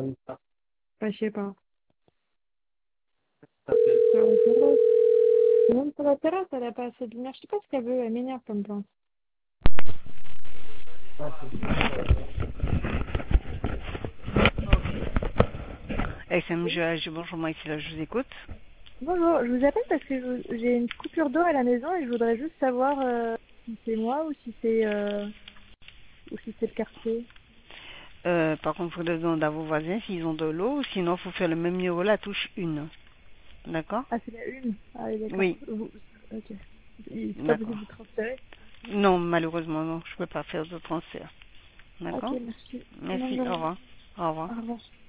Bah, je sais pas. Sur la terrasse. Même sur la terrasse, elle a pas assez de lumière. Je sais pas ce qu'elle veut, elle m'énerve comme plante. SMGH, bonjour, moi ici, là, je vous écoute. Bonjour, je vous appelle parce que j'ai une coupure d'eau à la maison et je voudrais juste savoir si c'est moi ou si c'est le quartier. Par contre, il faudrait demander à vos voisins s'ils ont de l'eau, sinon il faut faire le même numéro, la touche 1. D'accord? Ah, c'est la une. Ah oui, d'accord. Oui, Ok. C'est pas d'accord. possible de transférer. Non, malheureusement, non, je ne peux pas faire de transfert. Ok, D'accord? merci. Bonne Merci, au journée. revoir. Au revoir. Au revoir.